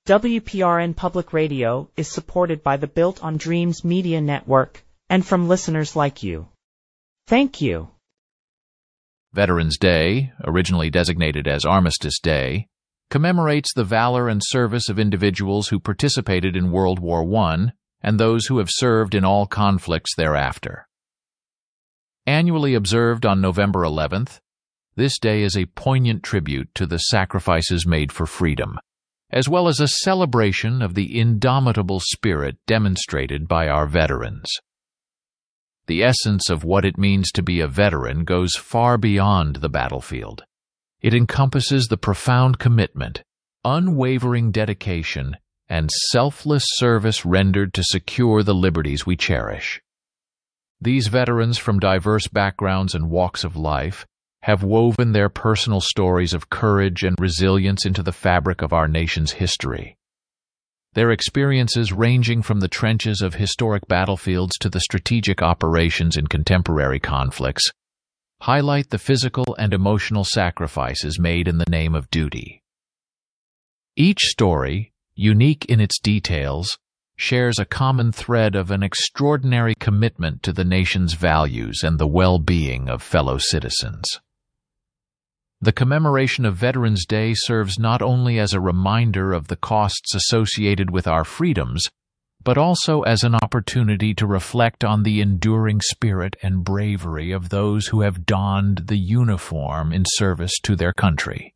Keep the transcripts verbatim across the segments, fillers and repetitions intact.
W P R N Public Radio is supported by the Built on Dreams Media Network and from listeners like you. Thank you. Veterans Day, originally designated as Armistice Day, commemorates the valor and service of individuals who participated in World War One and those who have served in all conflicts thereafter. Annually observed on November eleventh, this day is a poignant tribute to the sacrifices made for freedom, as well as a celebration of the indomitable spirit demonstrated by our veterans. The essence of what it means to be a veteran goes far beyond the battlefield. It encompasses the profound commitment, unwavering dedication, and selfless service rendered to secure the liberties we cherish. These veterans from diverse backgrounds and walks of life have woven their personal stories of courage and resilience into the fabric of our nation's history. Their experiences, ranging from the trenches of historic battlefields to the strategic operations in contemporary conflicts, highlight the physical and emotional sacrifices made in the name of duty. Each story, unique in its details, shares a common thread of an extraordinary commitment to the nation's values and the well-being of fellow citizens. The commemoration of Veterans Day serves not only as a reminder of the costs associated with our freedoms, but also as an opportunity to reflect on the enduring spirit and bravery of those who have donned the uniform in service to their country.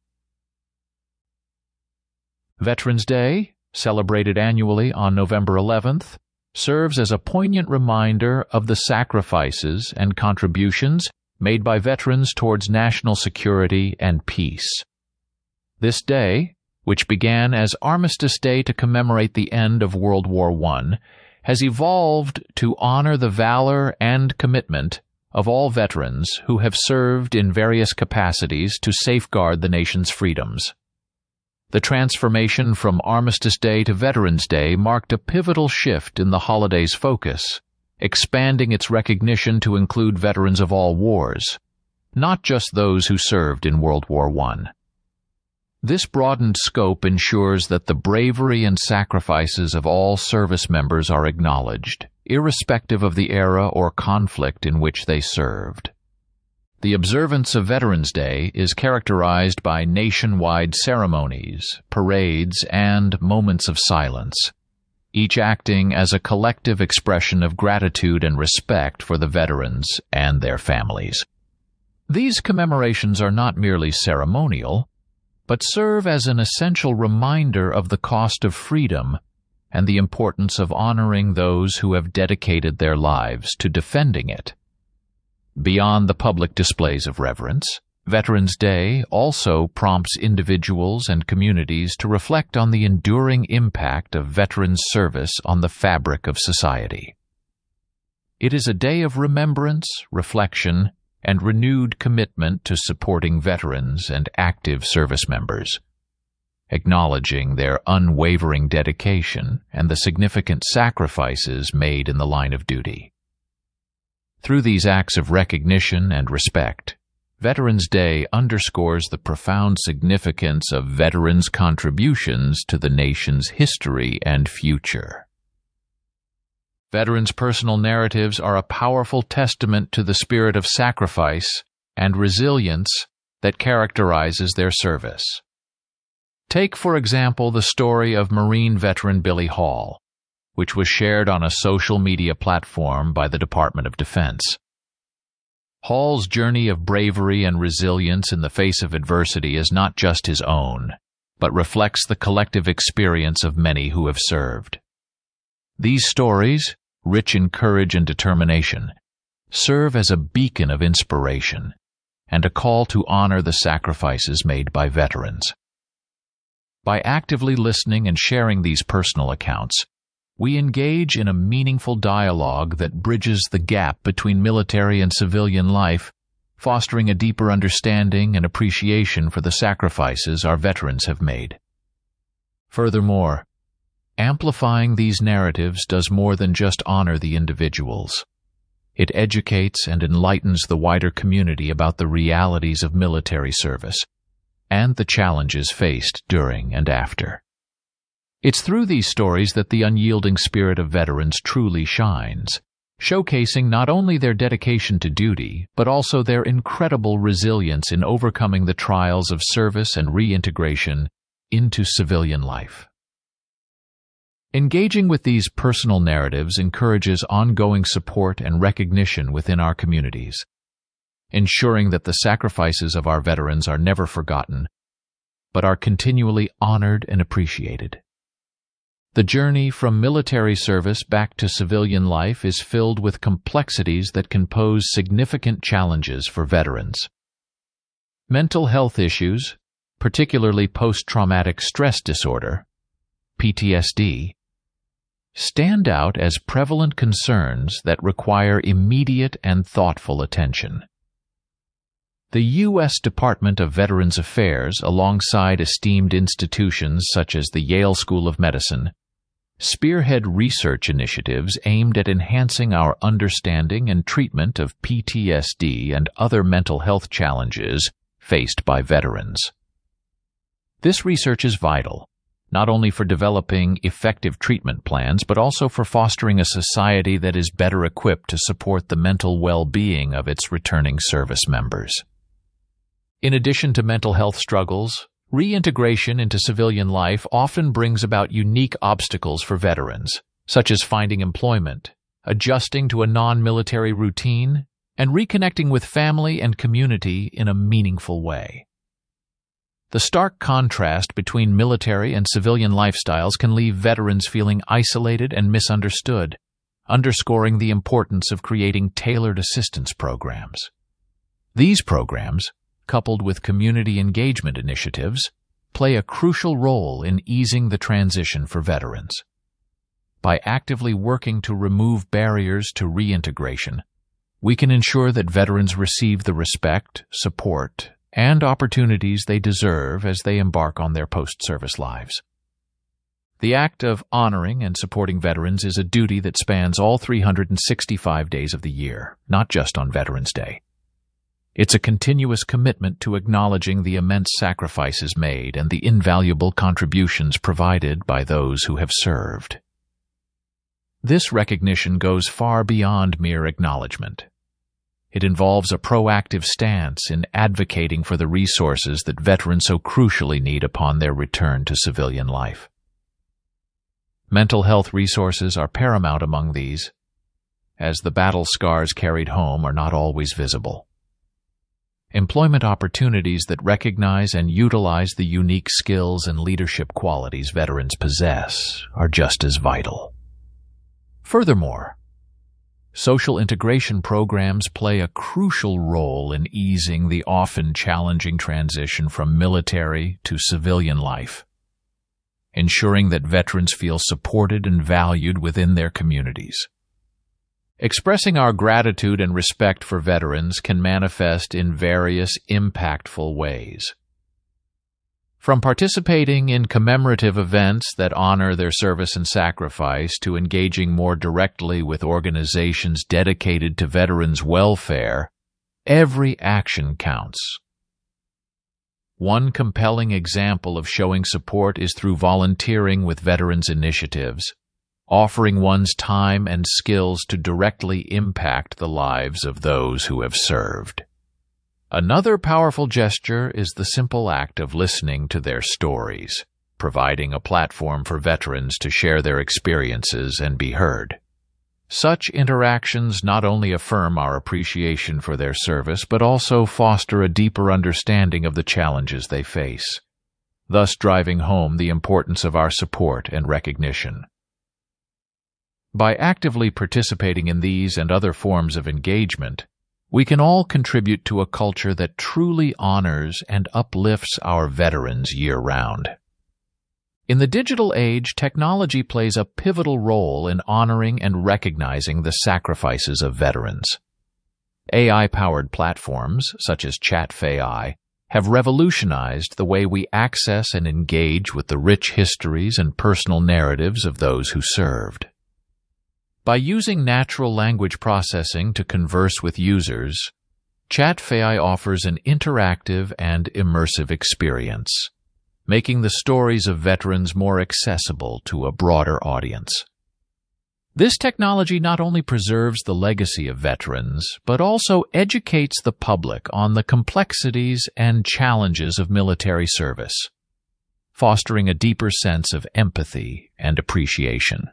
Veterans Day, celebrated annually on November eleventh, serves as a poignant reminder of the sacrifices and contributions made by veterans towards national security and peace. This day, which began as Armistice Day to commemorate the end of World War One, has evolved to honor the valor and commitment of all veterans who have served in various capacities to safeguard the nation's freedoms. The transformation from Armistice Day to Veterans Day marked a pivotal shift in the holiday's focus, expanding its recognition to include veterans of all wars, not just those who served in World War One. This broadened scope ensures that the bravery and sacrifices of all service members are acknowledged, irrespective of the era or conflict in which they served. The observance of Veterans Day is characterized by nationwide ceremonies, parades, and moments of silence, each acting as a collective expression of gratitude and respect for the veterans and their families. These commemorations are not merely ceremonial, but serve as an essential reminder of the cost of freedom and the importance of honoring those who have dedicated their lives to defending it. Beyond the public displays of reverence, Veterans Day also prompts individuals and communities to reflect on the enduring impact of veterans' service on the fabric of society. It is a day of remembrance, reflection, and renewed commitment to supporting veterans and active service members, acknowledging their unwavering dedication and the significant sacrifices made in the line of duty. Through these acts of recognition and respect, Veterans Day underscores the profound significance of veterans' contributions to the nation's history and future. Veterans' personal narratives are a powerful testament to the spirit of sacrifice and resilience that characterizes their service. Take, for example, the story of Marine veteran Billy Hall, which was shared on a social media platform by the Department of Defense. Hall's journey of bravery and resilience in the face of adversity is not just his own, but reflects the collective experience of many who have served. These stories, rich in courage and determination, serve as a beacon of inspiration and a call to honor the sacrifices made by veterans. By actively listening and sharing these personal accounts, we engage in a meaningful dialogue that bridges the gap between military and civilian life, fostering a deeper understanding and appreciation for the sacrifices our veterans have made. Furthermore, amplifying these narratives does more than just honor the individuals. It educates and enlightens the wider community about the realities of military service and the challenges faced during and after. It's through these stories that the unyielding spirit of veterans truly shines, showcasing not only their dedication to duty, but also their incredible resilience in overcoming the trials of service and reintegration into civilian life. Engaging with these personal narratives encourages ongoing support and recognition within our communities, ensuring that the sacrifices of our veterans are never forgotten, but are continually honored and appreciated. The journey from military service back to civilian life is filled with complexities that can pose significant challenges for veterans. Mental health issues, particularly post-traumatic stress disorder, P T S D, stand out as prevalent concerns that require immediate and thoughtful attention. The U S Department of Veterans Affairs, alongside esteemed institutions such as the Yale School of Medicine, spearhead research initiatives aimed at enhancing our understanding and treatment of P T S D and other mental health challenges faced by veterans. This research is vital, not only for developing effective treatment plans, but also for fostering a society that is better equipped to support the mental well-being of its returning service members. In addition to mental health struggles, reintegration into civilian life often brings about unique obstacles for veterans, such as finding employment, adjusting to a non-military routine, and reconnecting with family and community in a meaningful way. The stark contrast between military and civilian lifestyles can leave veterans feeling isolated and misunderstood, underscoring the importance of creating tailored assistance programs. These programs, coupled with community engagement initiatives, play a crucial role in easing the transition for veterans. By actively working to remove barriers to reintegration, we can ensure that veterans receive the respect, support, and opportunities they deserve as they embark on their post-service lives. The act of honoring and supporting veterans is a duty that spans all three hundred sixty-five days of the year, not just on Veterans Day. It's a continuous commitment to acknowledging the immense sacrifices made and the invaluable contributions provided by those who have served. This recognition goes far beyond mere acknowledgement. It involves a proactive stance in advocating for the resources that veterans so crucially need upon their return to civilian life. Mental health resources are paramount among these, as the battle scars carried home are not always visible. Employment opportunities that recognize and utilize the unique skills and leadership qualities veterans possess are just as vital. Furthermore, social integration programs play a crucial role in easing the often challenging transition from military to civilian life, ensuring that veterans feel supported and valued within their communities. Expressing our gratitude and respect for veterans can manifest in various impactful ways. From participating in commemorative events that honor their service and sacrifice to engaging more directly with organizations dedicated to veterans' welfare, every action counts. One compelling example of showing support is through volunteering with veterans initiatives, offering one's time and skills to directly impact the lives of those who have served. Another powerful gesture is the simple act of listening to their stories, providing a platform for veterans to share their experiences and be heard. Such interactions not only affirm our appreciation for their service, but also foster a deeper understanding of the challenges they face, thus driving home the importance of our support and recognition. By actively participating in these and other forms of engagement, we can all contribute to a culture that truly honors and uplifts our veterans year-round. In the digital age, technology plays a pivotal role in honoring and recognizing the sacrifices of veterans. A I-powered platforms, such as ChatFAI, have revolutionized the way we access and engage with the rich histories and personal narratives of those who served. By using natural language processing to converse with users, ChatFAI offers an interactive and immersive experience, making the stories of veterans more accessible to a broader audience. This technology not only preserves the legacy of veterans, but also educates the public on the complexities and challenges of military service, fostering a deeper sense of empathy and appreciation.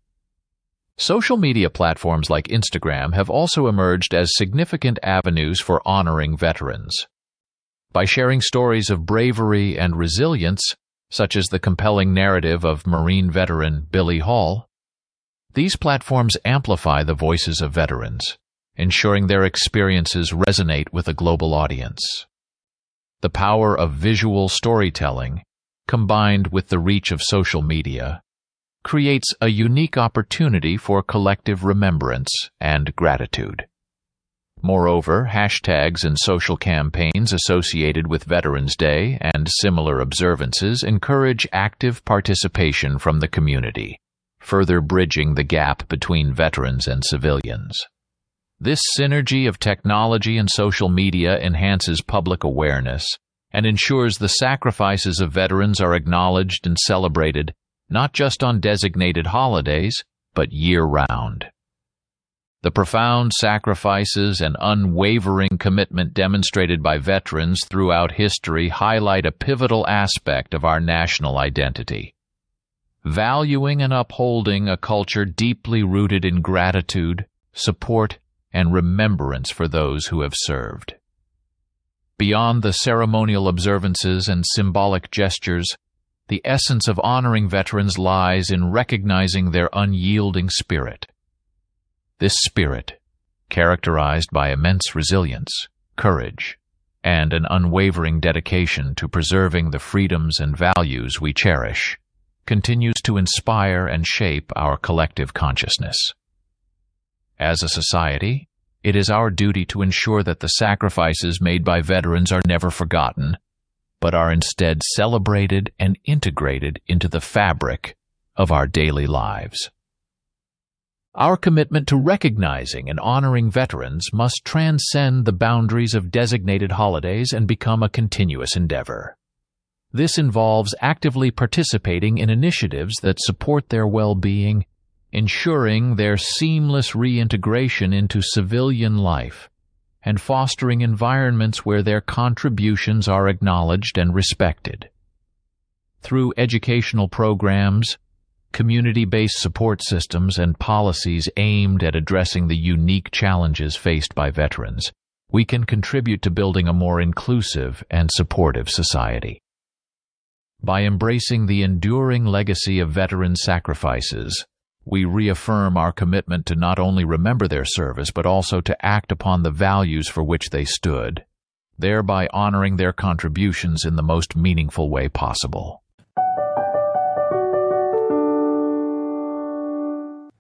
Social media platforms like Instagram have also emerged as significant avenues for honoring veterans. By sharing stories of bravery and resilience, such as the compelling narrative of Marine veteran Billy Hall, these platforms amplify the voices of veterans, ensuring their experiences resonate with a global audience. The power of visual storytelling, combined with the reach of social media, creates a unique opportunity for collective remembrance and gratitude. Moreover, hashtags and social campaigns associated with Veterans Day and similar observances encourage active participation from the community, further bridging the gap between veterans and civilians. This synergy of technology and social media enhances public awareness and ensures the sacrifices of veterans are acknowledged and celebrated not just on designated holidays, but year-round. The profound sacrifices and unwavering commitment demonstrated by veterans throughout history highlight a pivotal aspect of our national identity, valuing and upholding a culture deeply rooted in gratitude, support, and remembrance for those who have served. Beyond the ceremonial observances and symbolic gestures, the essence of honoring veterans lies in recognizing their unyielding spirit. This spirit, characterized by immense resilience, courage, and an unwavering dedication to preserving the freedoms and values we cherish, continues to inspire and shape our collective consciousness. As a society, it is our duty to ensure that the sacrifices made by veterans are never forgotten, but are instead celebrated and integrated into the fabric of our daily lives. Our commitment to recognizing and honoring veterans must transcend the boundaries of designated holidays and become a continuous endeavor. This involves actively participating in initiatives that support their well-being, ensuring their seamless reintegration into civilian life, and fostering environments where their contributions are acknowledged and respected. Through educational programs, community-based support systems, and policies aimed at addressing the unique challenges faced by veterans, we can contribute to building a more inclusive and supportive society. By embracing the enduring legacy of veteran sacrifices, we reaffirm our commitment to not only remember their service but also to act upon the values for which they stood, thereby honoring their contributions in the most meaningful way possible.